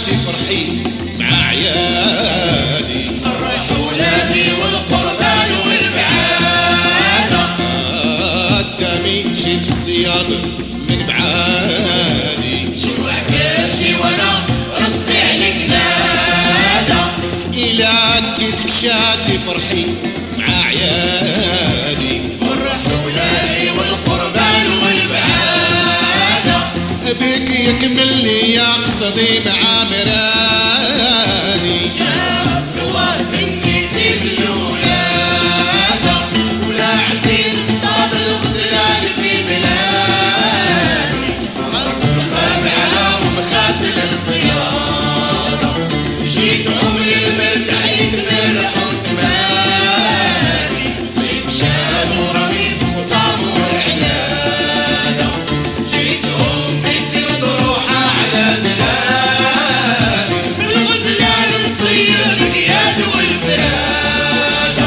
تكشاتي فرحي مع عيالي، فرح ولادي والقربان والبعادة. قدامي جيت الصيانة من بعادي، جوع كرشي وانا رصدي عليك نادى. إلى أنت تكشاتي فرحي مع عيالي، فرح ولادي والقربان والبعادة. بك يكمل لي يا قصدي مع مراني. شاف الله تنيتي بالولادة، ولا عدين صاب الغزلان في بلادي. مخاف على ومخاتل الصيادة، جيتهم للمرتاح يتمرح وتماني. صيف شاد ورميف وصام وعنادة، جيتهم ذكر ضروحة على زلال. في الغزلان نصير القياد والفرادة.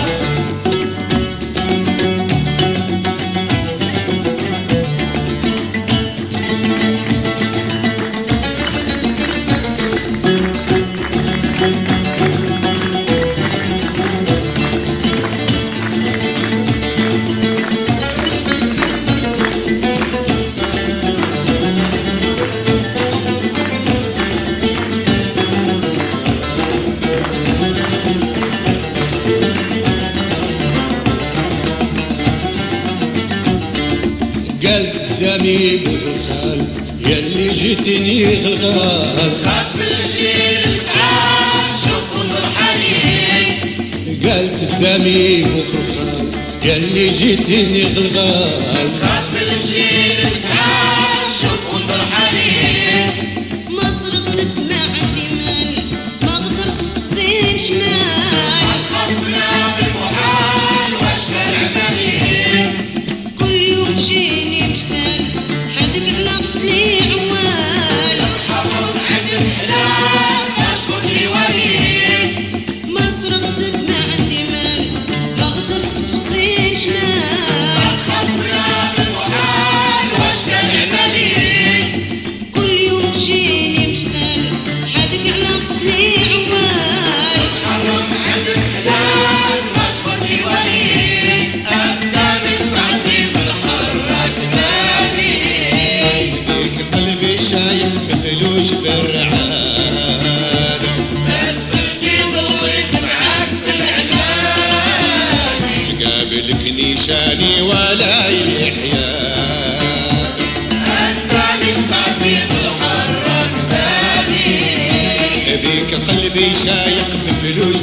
قالت دمي بالخال يلي جيتني غلغال، خاف بالجيل تعال شوف وضر حنين. قالت دمي بالخال يلي جيتني غلغال، خاف بالجيل تعال شوف وضر حنين. ما صرفت ما عندي مال، ما قدرت تخزين حمال. خافنا بالمحال واشفى العملين. كل يوم جيني محتال، حدك على قتلي عوال. حفظ عن الحلال اشكر جوارين. ما صرفت ما عندي مال، ما قدرت تخزين حمال. خافنا بالمحال واشفى العملين. كل يوم جيني محتال، حدك على قتلي عوال. حرم عن الحلال واشكر جوارين. أقدامي طلعتي بالحرك نادي. بك قلبي شايف مثلوش بالرعادة، ما تفلتي ضليت معاك في العناد. قابلك نيشاني ولا يحيا. أقدامي طلعتي بالحرك نادي. بك قلبي شايق مثلوش